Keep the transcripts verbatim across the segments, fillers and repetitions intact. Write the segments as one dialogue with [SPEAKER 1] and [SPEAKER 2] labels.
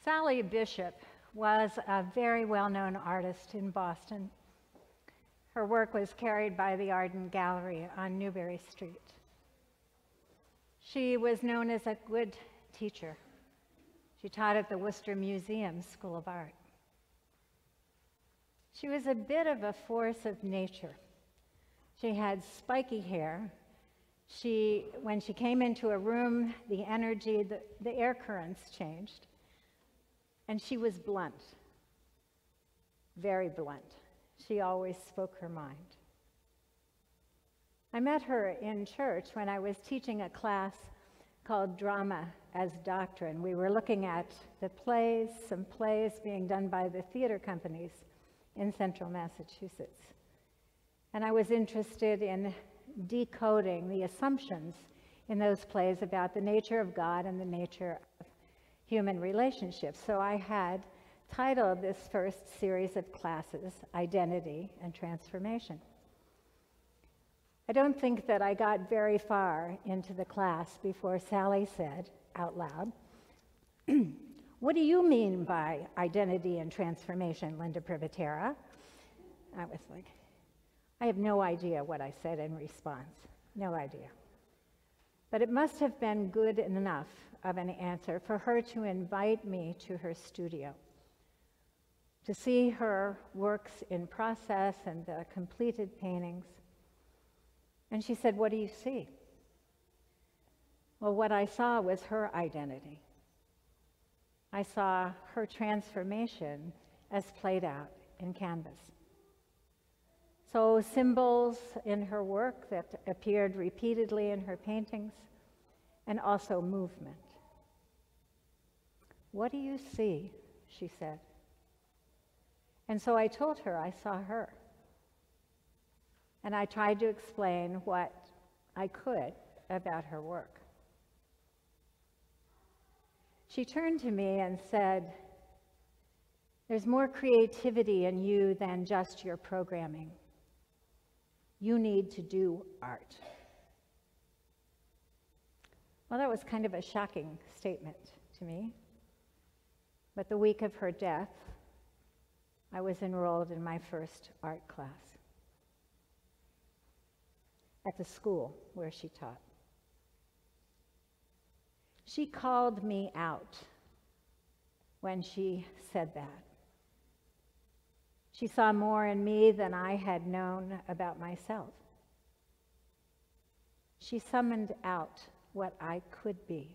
[SPEAKER 1] Sally Bishop was a very well-known artist in Boston. Her work was carried by the Arden Gallery on Newbury Street. She was known as a good teacher. She taught at the Worcester Museum School of Art. She was a bit of a force of nature. She had spiky hair. She, when she came into a room, the energy, the, the air currents changed. And she was blunt, very blunt. She always spoke her mind. I met her in church when I was teaching a class called Drama as Doctrine. We were looking at the plays, some plays being done by the theater companies in central Massachusetts. And I was interested in decoding the assumptions in those plays about the nature of God and the nature of human relationships. So I had titled this first series of classes, Identity and Transformation. I don't think that I got very far into the class before Sally said out loud, "What do you mean by identity and transformation, Linda Privatera?" I was like, I have no idea what I said in response, no idea. But it must have been good enough of an answer for her to invite me to her studio, to see her works in process and the completed paintings. And she said, "What do you see?" Well, what I saw was her identity. I saw her transformation as played out in canvas. So symbols in her work that appeared repeatedly in her paintings, and also movement. "What do you see?" she said. And so I told her I saw her. And I tried to explain what I could about her work. She turned to me and said, "There's more creativity in you than just your programming. You need to do art." Well, that was kind of a shocking statement to me. But the week of her death, I was enrolled in my first art class at the school where she taught. She called me out when she said that. She saw more in me than I had known about myself. She summoned out what I could be.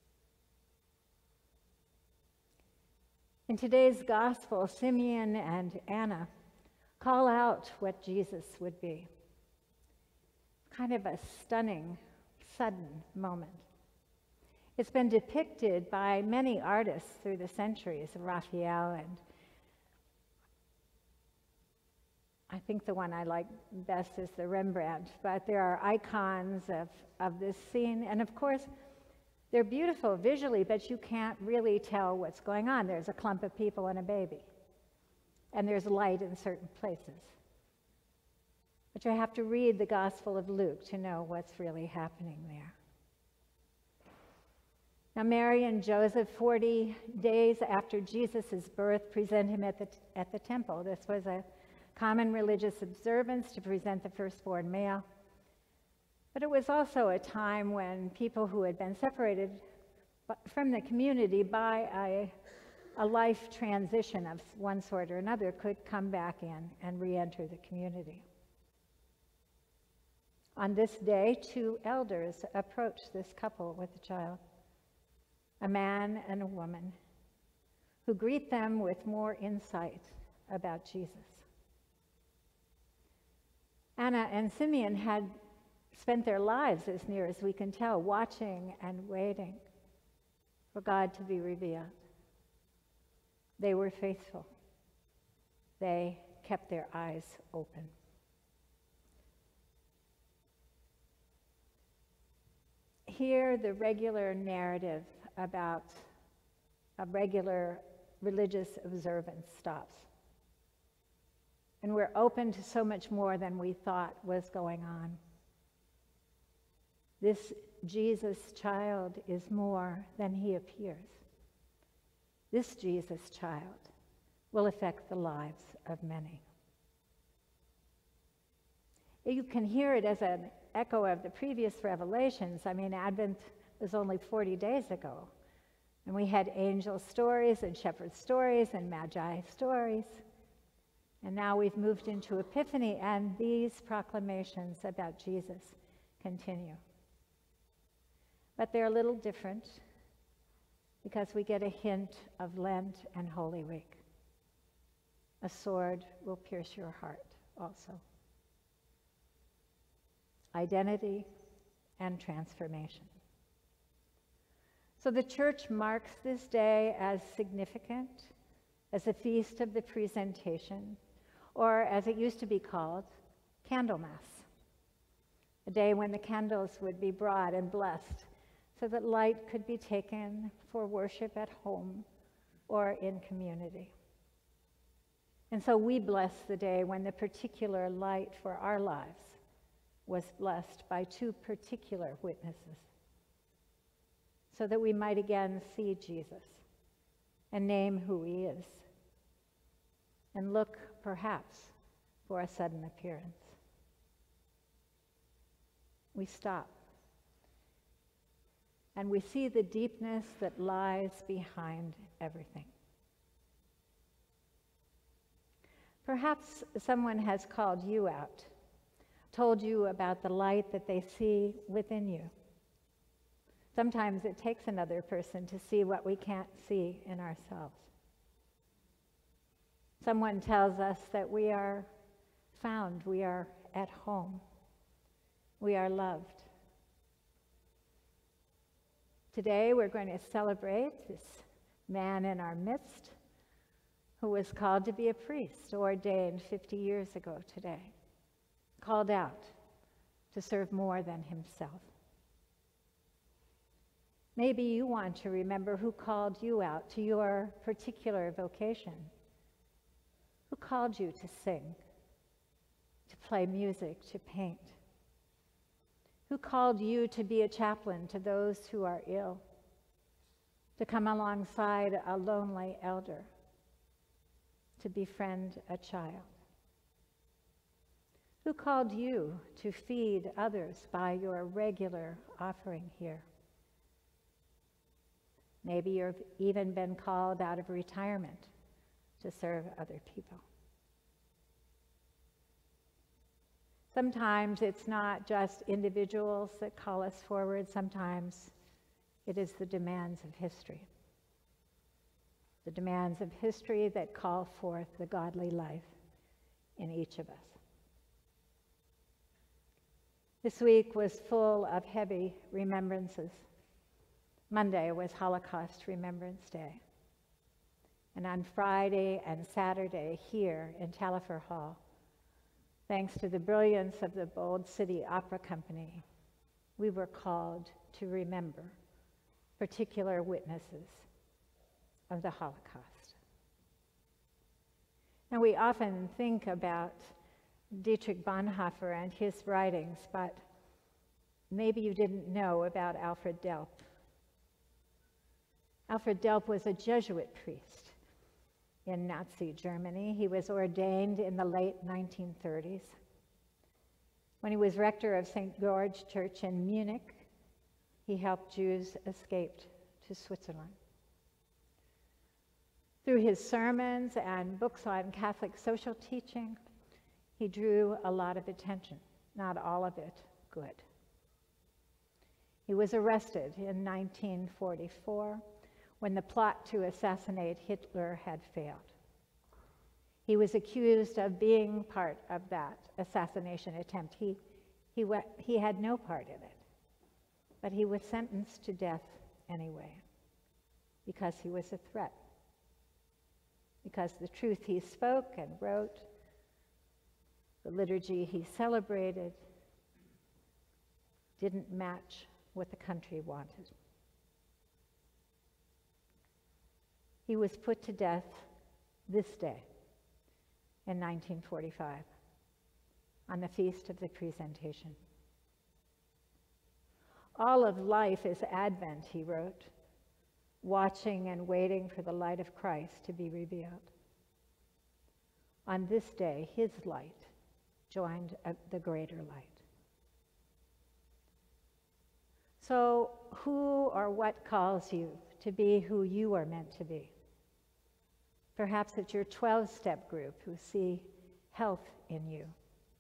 [SPEAKER 1] In today's gospel, Simeon and Anna call out what Jesus would be. Kind of a stunning, sudden moment. It's been depicted by many artists through the centuries, Raphael, and I think the one I like best is the Rembrandt, but there are icons of, of this scene, and of course, they're beautiful visually, but you can't really tell what's going on. There's a clump of people and a baby, and there's light in certain places. But you have to read the Gospel of Luke to know what's really happening there. Now, Mary and Joseph, forty days after Jesus' birth, present him at the, at the temple. This was a common religious observance to present the firstborn male. But it was also a time when people who had been separated from the community by a, a life transition of one sort or another could come back in and re-enter the community. On this day, two elders approached this couple with a child, a man and a woman, who greet them with more insight about Jesus. Anna and Simeon had spent their lives, as near as we can tell, watching and waiting for God to be revealed. They were faithful. They kept their eyes open. Here, the regular narrative about a regular religious observance stops. And we're open to so much more than we thought was going on. This Jesus child is more than he appears. this Jesus child will affect the lives of many. You can hear it as an echo of the previous revelations. I mean, Advent was only forty days ago, and we had angel stories and shepherd stories and magi stories. And now we've moved into Epiphany, and these proclamations about Jesus continue. But they're a little different because we get a hint of Lent and Holy Week. A sword will pierce your heart also. Identity and transformation. So the church marks this day as significant, as a feast of the presentation, or as it used to be called, Candlemas, a day when the candles would be brought and blessed so that light could be taken for worship at home or in community. And so we bless the day when the particular light for our lives was blessed by two particular witnesses, so that we might again see Jesus and name who he is, and look perhaps for a sudden appearance. We stop, and we see the deepness that lies behind everything. Perhaps someone has called you out, told you about the light that they see within you. Sometimes it takes another person to see what we can't see in ourselves. Someone tells us that we are found, we are at home, we are loved. Today we're going to celebrate this man in our midst who was called to be a priest, ordained fifty years ago today, called out to serve more than himself. Maybe you want to remember who called you out to your particular vocation. Who called you to sing, to play music, to paint? Who called you to be a chaplain to those who are ill, to come alongside a lonely elder, to befriend a child? Who called you to feed others by your regular offering here? Maybe you've even been called out of retirement to serve other people. Sometimes it's not just individuals that call us forward. Sometimes it is the demands of history. The demands of history that call forth the godly life in each of us. This week was full of heavy remembrances. Monday was Holocaust Remembrance Day. And on Friday and Saturday here in Taillefer Hall, thanks to the brilliance of the Bold City Opera Company, we were called to remember particular witnesses of the Holocaust. Now, we often think about Dietrich Bonhoeffer and his writings, but maybe you didn't know about Alfred Delp. Alfred Delp was a Jesuit priest in Nazi Germany. He was ordained in the late nineteen thirties. When he was rector of Saint George Church in Munich, he helped Jews escape to Switzerland. Through his sermons and books on Catholic social teaching, he drew a lot of attention, not all of it good. He was arrested in nineteen forty-four when the plot to assassinate Hitler had failed. He was accused of being part of that assassination attempt. He, he, went, he had no part in it, but he was sentenced to death anyway because he was a threat, because the truth he spoke and wrote, the liturgy he celebrated, didn't match what the country wanted. He was put to death this day in nineteen forty-five on the Feast of the Presentation. All of life is Advent, he wrote. watching and waiting for the light of Christ to be revealed. On this day, his light joined the greater light. So who or what calls you to be who you are meant to be? Perhaps it's your twelve-step group who see health in you,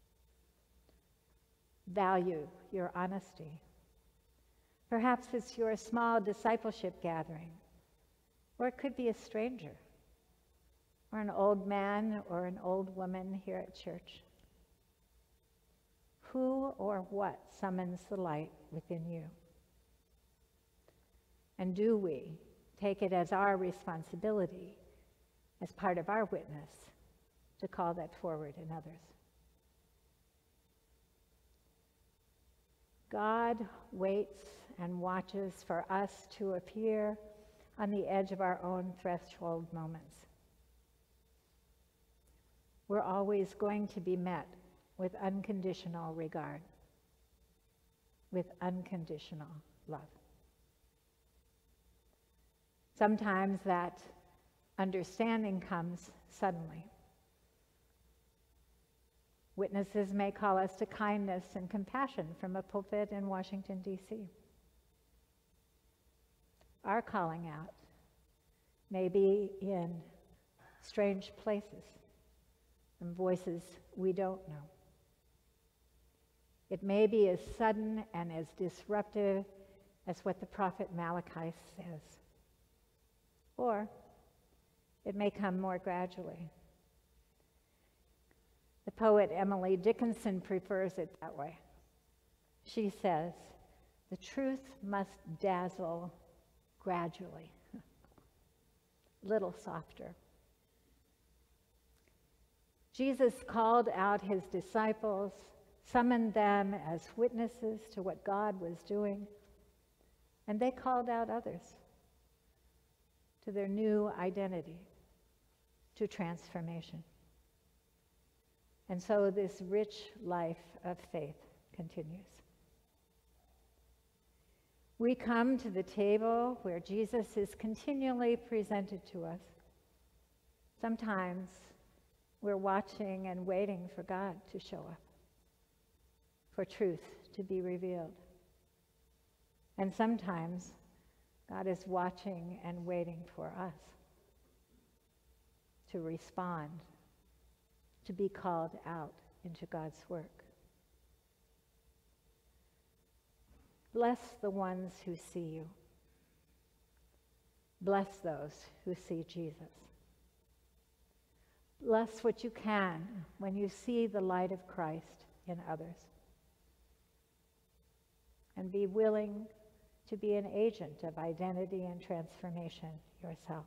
[SPEAKER 1] value your honesty. Perhaps it's your small discipleship gathering, or it could be a stranger, or an old man or an old woman here at church. Who or what summons the light within you? And do we take it as our responsibility, as part of our witness, to call that forward in others? God waits and watches for us to appear on the edge of our own threshold moments. We're always going to be met with unconditional regard, with unconditional love. Sometimes that understanding comes suddenly. Witnesses may call us to kindness and compassion from a pulpit in Washington, D C Our calling out may be in strange places and voices we don't know. It may be as sudden and as disruptive as what the prophet Malachi says. Or it may come more gradually. The poet Emily Dickinson prefers it that way. She says, the truth must dazzle gradually, a little softer. Jesus called out his disciples, summoned them as witnesses to what God was doing, and they called out others to their new identity, to transformation. And so this rich life of faith continues. We come to the table where Jesus is continually presented to us. Sometimes we're watching and waiting for God to show up, for truth to be revealed. And sometimes God is watching and waiting for us to respond, to be called out into God's work. Bless the ones who see you. Bless those who see Jesus. Bless what you can when you see the light of Christ in others. And be willing to be an agent of identity and transformation yourself.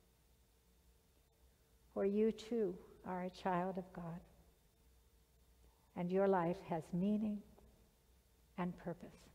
[SPEAKER 1] For you too are a child of God, and your life has meaning and purpose.